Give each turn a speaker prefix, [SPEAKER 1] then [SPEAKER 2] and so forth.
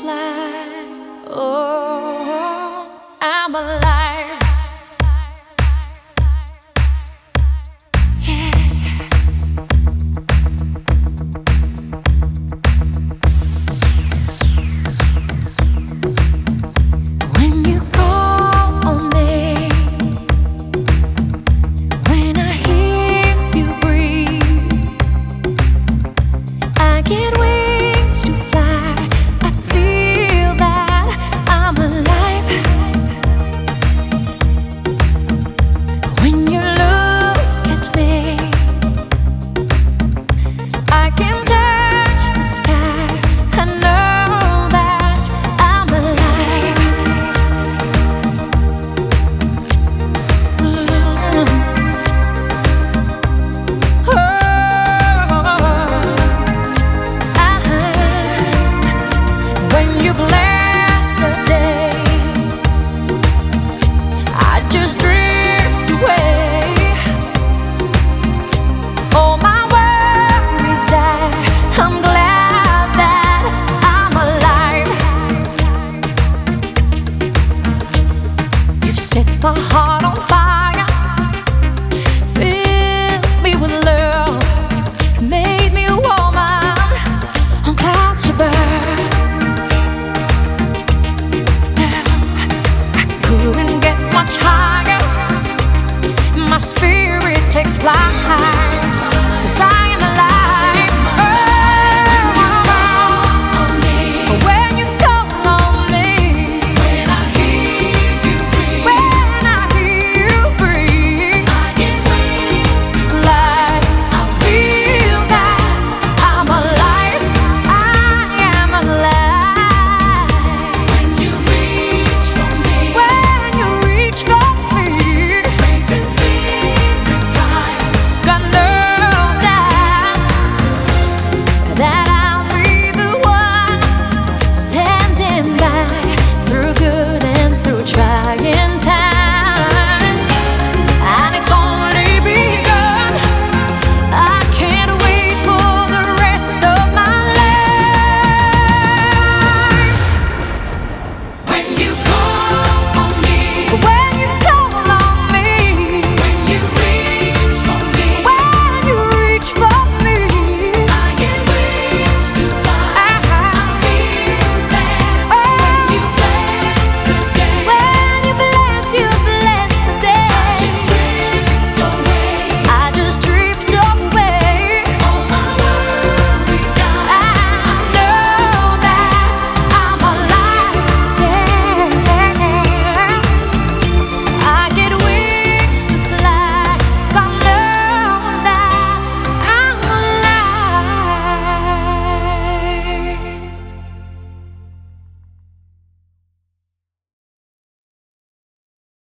[SPEAKER 1] alive. Oh, I'm alive. When you call on me, when I hear you breathe, I get wings to fly. I feel that I'm alive. When you look at me, I can touch the sky. I know that I'm alive. When you bless the day, I just drift away. All my worries die. I'm glad that I'm alive. You've set my heart